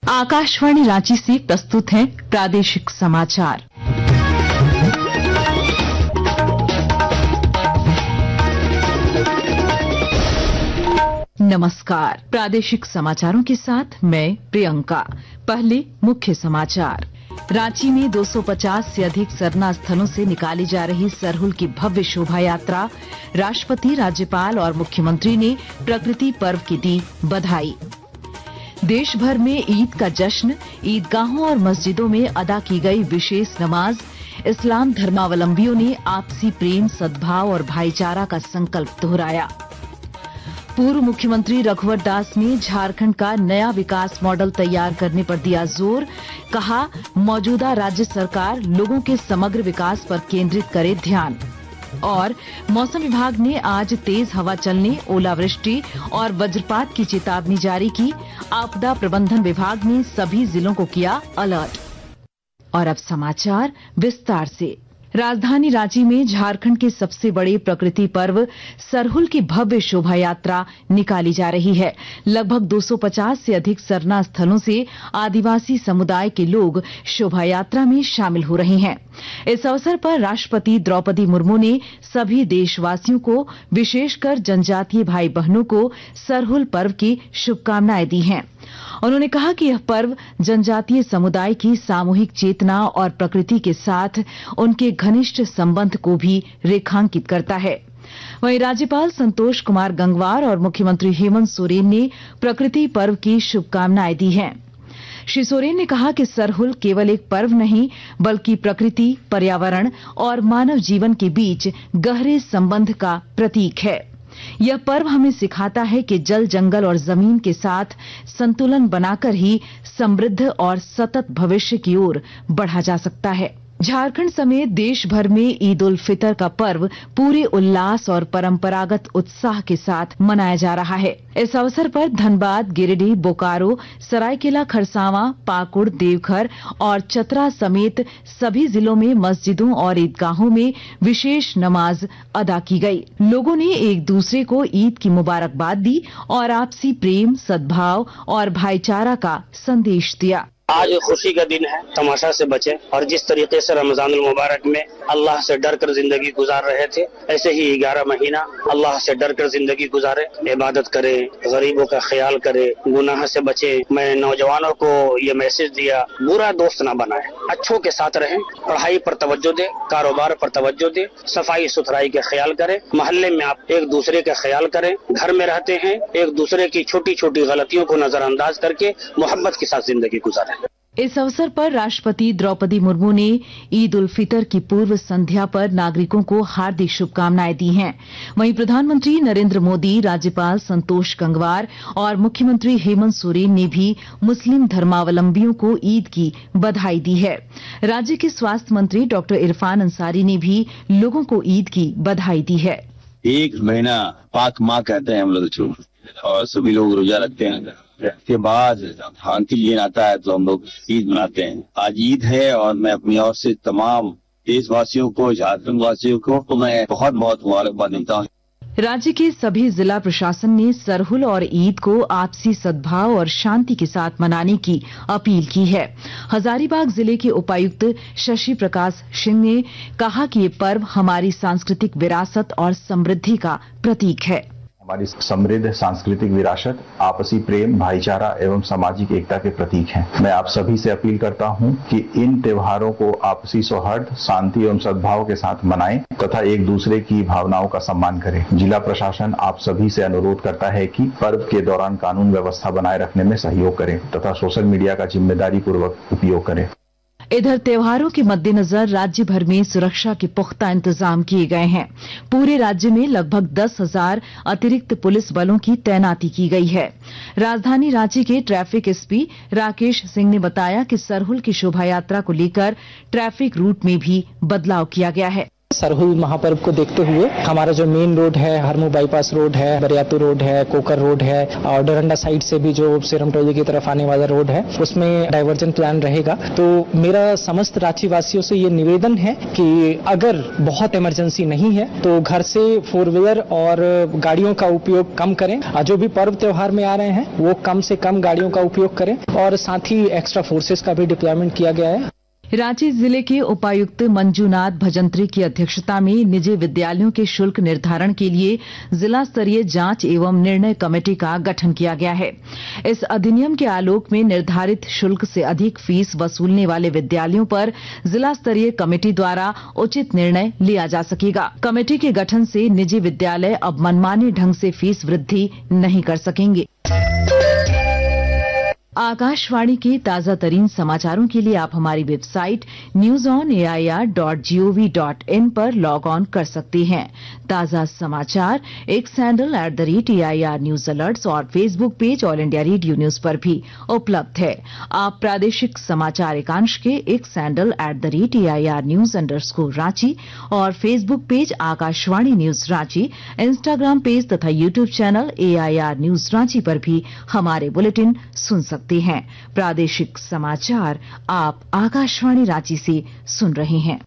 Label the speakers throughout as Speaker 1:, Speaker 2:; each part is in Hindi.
Speaker 1: आकाशवाणी रांची से प्रस्तुत हैं प्रादेशिक समाचार। नमस्कार। प्रादेशिक समाचारों के साथ मैं प्रियंका। पहले मुख्य समाचार। रांची में 250 से अधिक सरना स्थलों से निकाली जा रही सरहुल की भव्य शोभा यात्रा। राष्ट्रपति, राज्यपाल और मुख्यमंत्री ने प्रकृति पर्व की दी बधाई। देश भर में ईद का जश्न। ईदगाहों और मस्जिदों में अदा की गई विशेष नमाज। इस्लाम धर्मावलंबियों ने आपसी प्रेम, सद्भाव और भाईचारा का संकल्प दोहराया। पूर्व मुख्यमंत्री रघुवर दास ने झारखंड का नया विकास मॉडल तैयार करने पर दिया जोर। कहा, मौजूदा राज्य सरकार लोगों के समग्र विकास पर केंद्रित करे ध्यान। और मौसम विभाग ने आज तेज हवा चलने, ओलावृष्टि और वज्रपात की चेतावनी जारी की। आपदा प्रबंधन विभाग ने सभी जिलों को किया अलर्ट। और अब समाचार विस्तार से। राजधानी रांची में झारखंड के सबसे बड़े प्रकृति पर्व सरहुल की भव्य शोभा यात्रा निकाली जा रही है। लगभग 250 से अधिक सरना स्थलों से आदिवासी समुदाय के लोग शोभा यात्रा में शामिल हो रहे हैं। इस अवसर पर राष्ट्रपति द्रौपदी मुर्मू ने सभी देशवासियों को, विशेषकर जनजातीय भाई बहनों को सरहुल पर्व की शुभकामनाएं दी हैं। उन्होंने कहा कि यह पर्व जनजातीय समुदाय की सामूहिक चेतना और प्रकृति के साथ उनके घनिष्ठ संबंध को भी रेखांकित करता है। वहीं राज्यपाल संतोष कुमार गंगवार और मुख्यमंत्री हेमंत सोरेन ने प्रकृति पर्व की शुभकामनाएं दी हैं। श्री सोरेन ने कहा कि सरहुल केवल एक पर्व नहीं, बल्कि प्रकृति, पर्यावरण और मानव जीवन के बीच गहरे संबंध का प्रतीक है। यह पर्व हमें सिखाता है कि जल, जंगल और जमीन के साथ संतुलन बनाकर ही समृद्ध और सतत भविष्य की ओर बढ़ा जा सकता है। झारखंड समेत देश भर में ईद उल फितर का पर्व पूरे उल्लास और परंपरागत उत्साह के साथ मनाया जा रहा है। इस अवसर पर धनबाद, गिरिडीह, बोकारो, सरायकेला खरसावां, पाकुड़, देवघर और चतरा समेत सभी जिलों में मस्जिदों और ईदगाहों में विशेष नमाज अदा की गई। लोगों ने एक दूसरे को ईद की मुबारकबाद दी और आपसी प्रेम, सद्भाव और भाईचारा का संदेश दिया।
Speaker 2: आज खुशी का दिन है, तमाशा से बचे और जिस तरीके से रमजान मुबारक में अल्लाह से डर कर जिंदगी गुजार रहे थे, ऐसे ही 11 महीना अल्लाह से डर कर जिंदगी गुजारे, इबादत करें, गरीबों का ख्याल करें, गुनाह से बचे। मैं नौजवानों को ये मैसेज दिया, बुरा दोस्त ना बनाए, अच्छों के साथ रहें, पढ़ाई पर तवज्जो दे, कारोबार पर तवज्जो दे, सफाई सुथराई का ख्याल करें, मोहल्ले में आप एक दूसरे का ख्याल करें, घर में रहते हैं एक दूसरे की छोटी छोटी गलतियों को नजरअंदाज करके मोहब्बत के साथ जिंदगी गुजारें।
Speaker 1: इस अवसर पर राष्ट्रपति द्रौपदी मुर्मू ने ईद उल फितर की पूर्व संध्या पर नागरिकों को हार्दिक शुभकामनाएं दी हैं। वहीं प्रधानमंत्री नरेंद्र मोदी, राज्यपाल संतोष गंगवार और मुख्यमंत्री हेमंत सोरेन ने भी मुस्लिम धर्मावलंबियों को ईद की बधाई दी है। राज्य के स्वास्थ्य मंत्री डॉक्टर इरफान अंसारी ने भी लोगों को ईद की बधाई दी है।
Speaker 3: एक महीना पाक माह कहते हैं हम लोग, और सभी लोग रोजा रखते हैं। के बाद अंतिम दिन आता है तो हम लोग ईद मनाते हैं। आज ईद है और मैं अपनी ओर से तमाम देशवासियों को, झारखंड वासियों को तो मैं बहुत बहुत मुबारकबाद देता हूँ।
Speaker 1: राज्य के सभी जिला प्रशासन ने सरहुल और ईद को आपसी सद्भाव और शांति के साथ मनाने की अपील की है। हजारीबाग जिले के उपायुक्त शशि प्रकाश सिंह ने कहा कि ये पर्व हमारी सांस्कृतिक विरासत और समृद्धि का प्रतीक है।
Speaker 4: हमारी समृद्ध सांस्कृतिक विरासत आपसी प्रेम, भाईचारा एवं सामाजिक एकता के प्रतीक हैं। मैं आप सभी से अपील करता हूं कि इन त्योहारों को आपसी सौहार्द, शांति एवं सद्भाव के साथ मनाएं तथा एक दूसरे की भावनाओं का सम्मान करें। जिला प्रशासन आप सभी से अनुरोध करता है कि पर्व के दौरान कानून व्यवस्था बनाए रखने में सहयोग करें तथा सोशल मीडिया का जिम्मेदारी पूर्वक उपयोग करें।
Speaker 1: इधर त्योहारों के मद्देनजर राज्य भर में सुरक्षा के पुख्ता इंतजाम किए गए हैं। पूरे राज्य में लगभग 10,000 अतिरिक्त पुलिस बलों की तैनाती की गई है। राजधानी रांची के ट्रैफिक एसपी राकेश सिंह ने बताया कि सरहुल की शोभा यात्रा को लेकर ट्रैफिक रूट में भी बदलाव किया गया है।
Speaker 5: सरहुल महापर्व को देखते हुए हमारा जो मेन रोड है, हरमू बाईपास रोड है, बरियातू रोड है, कोकर रोड है और डरंडा साइड से भी जो सिरमटोली की तरफ आने वाला रोड है उसमें डाइवर्जन प्लान रहेगा। तो मेरा समस्त रांची वासियों से ये निवेदन है कि अगर बहुत इमरजेंसी नहीं है तो घर से 4 व्हीलर और गाड़ियों का उपयोग कम करें। जो भी पर्व त्योहार में आ रहे हैं वो कम से कम गाड़ियों का उपयोग करें और साथ ही एक्स्ट्रा फोर्सेस का भी डिप्लॉयमेंट किया गया है।
Speaker 1: रांची जिले के उपायुक्त मंजूनाथ भजंत्री की अध्यक्षता में निजी विद्यालयों के शुल्क निर्धारण के लिए जिला स्तरीय जांच एवं निर्णय कमेटी का गठन किया गया है। इस अधिनियम के आलोक में निर्धारित शुल्क से अधिक फीस वसूलने वाले विद्यालयों पर जिला स्तरीय कमेटी द्वारा उचित निर्णय लिया जा सकेगा। कमेटी के गठन से निजी विद्यालय अब मनमाने ढंग से फीस वृद्धि नहीं कर सकेंगे। आकाशवाणी के ताजा तरीन समाचारों के लिए आप हमारी वेबसाइट newsonair.gov.in पर लॉग ऑन कर सकते हैं। ताजा समाचार X handle @AIR news alerts और Facebook page All India Radio news पर भी उपलब्ध है। आप प्रादेशिक समाचार एकांश के X handle @AIR news _Ranchi और Facebook page Akashvani news Ranchi, Instagram page तथा YouTube channel AIR news Ranchi पर भी हमारे बुलेटिन सुन सकते हैं। प्रादेशिक समाचार आप आकाशवाणी रांची से सुन रहे हैं।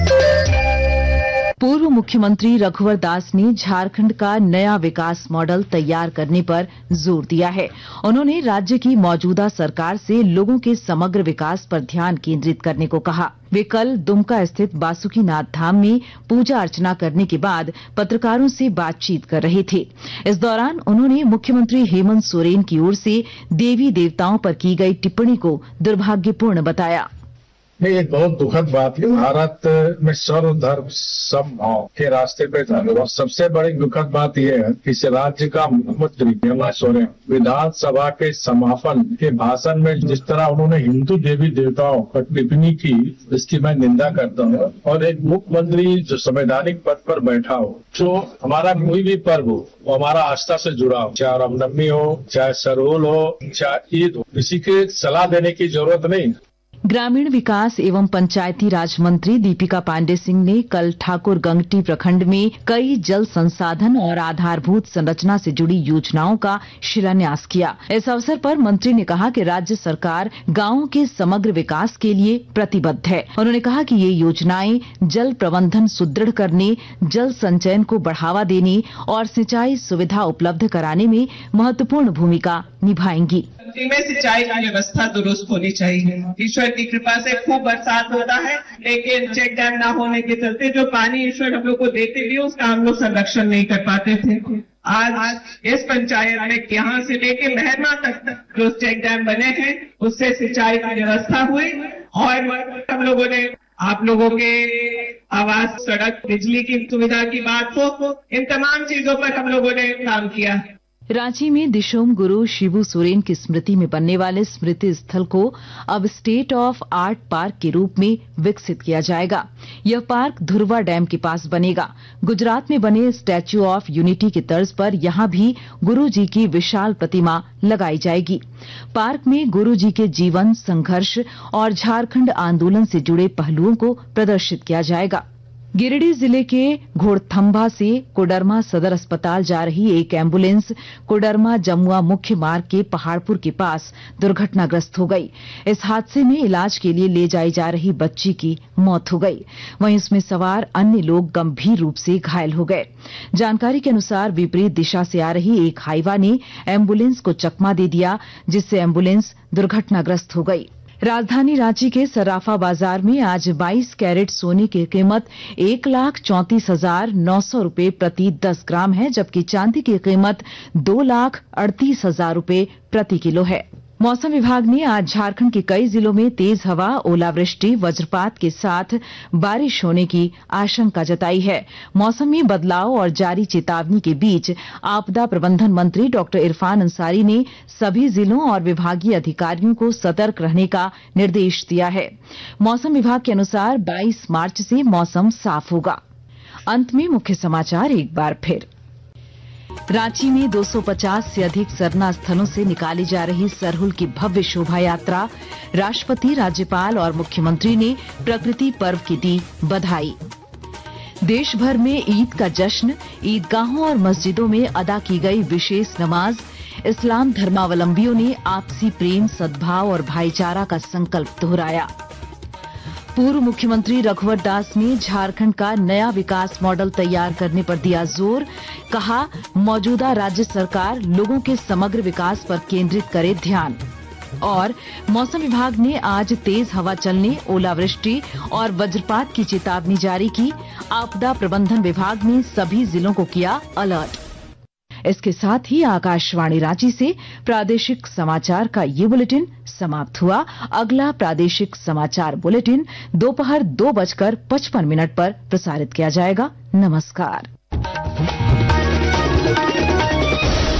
Speaker 1: पूर्व मुख्यमंत्री रघुवर दास ने झारखंड का नया विकास मॉडल तैयार करने पर जोर दिया है। उन्होंने राज्य की मौजूदा सरकार से लोगों के समग्र विकास पर ध्यान केंद्रित करने को कहा। वे कल दुमका स्थित बासुकीनाथ धाम में पूजा अर्चना करने के बाद पत्रकारों से बातचीत कर रहे थे। इस दौरान उन्होंने मुख्यमंत्री हेमंत सोरेन की ओर से देवी देवताओं पर की गई टिप्पणी को दुर्भाग्यपूर्ण बताया।
Speaker 6: ये एक बहुत दुखद बात है। भारत में सर्वधर्म समभाव के रास्ते पे चल रहा। सबसे बड़ी दुखद बात यह है कि इस राज्य का मुख्यमंत्री हेमंत सोरेन विधानसभा के समापन के भाषण में जिस तरह उन्होंने हिंदू देवी देवताओं पर टिप्पणी की, इसकी मैं निंदा करता हूँ। और एक मुख्यमंत्री जो संवैधानिक पद पर बैठा हो, जो हमारा कोई भी पर्व हो वो हमारा आस्था से जुड़ा हो, चाहे रामनवमी हो, चाहे सरहुल हो, चाहे ईद हो, किसी के सलाह देने की जरूरत नहीं।
Speaker 1: ग्रामीण विकास एवं पंचायती राज मंत्री दीपिका पांडे सिंह ने कल ठाकुर गंगटी प्रखंड में कई जल संसाधन और आधारभूत संरचना से जुड़ी योजनाओं का शिलान्यास किया। इस अवसर पर मंत्री ने कहा कि राज्य सरकार गांवों के समग्र विकास के लिए प्रतिबद्ध है। उन्होंने कहा कि ये योजनाएं जल प्रबंधन सुदृढ़ करने, जल संचयन को बढ़ावा देने और सिंचाई सुविधा उपलब्ध कराने में महत्वपूर्ण भूमिका निभाएंगी।
Speaker 7: में सिंचाई की व्यवस्था दुरुस्त होनी चाहिए। ईश्वर की कृपा से खूब बरसात होता है, लेकिन चेक डैम न होने के चलते जो पानी ईश्वर हम लोग को देते भी उसका हम लोग संरक्षण नहीं कर पाते थे। आज इस पंचायत में यहाँ से लेके मेहरमा तक जो चेक डैम बने हैं उससे सिंचाई की व्यवस्था हुई और हम लोगों ने आप लोगों के आवास, सड़क, बिजली की सुविधा की बात हो, इन तमाम चीजों पर हम लोगों ने काम किया है।
Speaker 1: रांची में दिशोम गुरु शिबू सोरेन की स्मृति में बनने वाले स्मृति स्थल को अब स्टेट ऑफ आर्ट पार्क के रूप में विकसित किया जाएगा। यह पार्क धुरवा डैम के पास बनेगा। गुजरात में बने स्टैच्यू ऑफ यूनिटी की तर्ज पर यहां भी गुरु जी की विशाल प्रतिमा लगाई जाएगी। पार्क में गुरु जी के जीवन, संघर्ष और झारखंड आंदोलन से जुड़े पहलुओं को प्रदर्शित किया जाएगा। गिरिडीह जिले के घोड़थंभा से कोडरमा सदर अस्पताल जा रही एक एम्बुलेंस कोडरमा जमुआ मुख्य मार्ग के पहाड़पुर के पास दुर्घटनाग्रस्त हो गई। इस हादसे में इलाज के लिए ले जाई जा रही बच्ची की मौत हो गई। वहीं इसमें सवार अन्य लोग गंभीर रूप से घायल हो गए। जानकारी के अनुसार विपरीत दिशा से आ रही एक हाईवा ने एम्बुलेंस को चकमा दे दिया, जिससे एम्बुलेंस दुर्घटनाग्रस्त हो गई। राजधानी रांची के सराफा बाजार में आज 22 कैरेट सोने की कीमत 1,34,900 रूपये प्रति 10 ग्राम है, जबकि चांदी की कीमत 2,38,000 रूपये प्रति किलो है। मौसम विभाग ने आज झारखंड के कई जिलों में तेज हवा, ओलावृष्टि, वज्रपात के साथ बारिश होने की आशंका जताई है। मौसम में बदलाव और जारी चेतावनी के बीच आपदा प्रबंधन मंत्री डॉक्टर इरफान अंसारी ने सभी जिलों और विभागीय अधिकारियों को सतर्क रहने का निर्देश दिया है। मौसम विभाग के अनुसार 22 मार्च से मौसम साफ होगा। अंत में मुख्य समाचार एक बार फिर। रांची में 250 से अधिक सरना स्थलों से निकाली जा रही सरहुल की भव्य शोभा यात्रा। राष्ट्रपति, राज्यपाल और मुख्यमंत्री ने प्रकृति पर्व की दी बधाई। देश भर में ईद का जश्न, ईदगाहों और मस्जिदों में अदा की गई विशेष नमाज। इस्लाम धर्मावलंबियों ने आपसी प्रेम, सद्भाव और भाईचारा का संकल्प दोहराया। पूर्व मुख्यमंत्री रघुवर दास ने झारखंड का नया विकास मॉडल तैयार करने पर दिया जोर। कहा, मौजूदा राज्य सरकार लोगों के समग्र विकास पर केंद्रित करे ध्यान। और मौसम विभाग ने आज तेज हवा चलने, ओलावृष्टि और वज्रपात की चेतावनी जारी की। आपदा प्रबंधन विभाग ने सभी जिलों को किया अलर्ट। इसके साथ ही आकाशवाणी रांची से प्रादेशिक समाचार का ये बुलेटिन समाप्त हुआ। अगला प्रादेशिक समाचार बुलेटिन दोपहर 2:55 पर प्रसारित किया जाएगा। नमस्कार।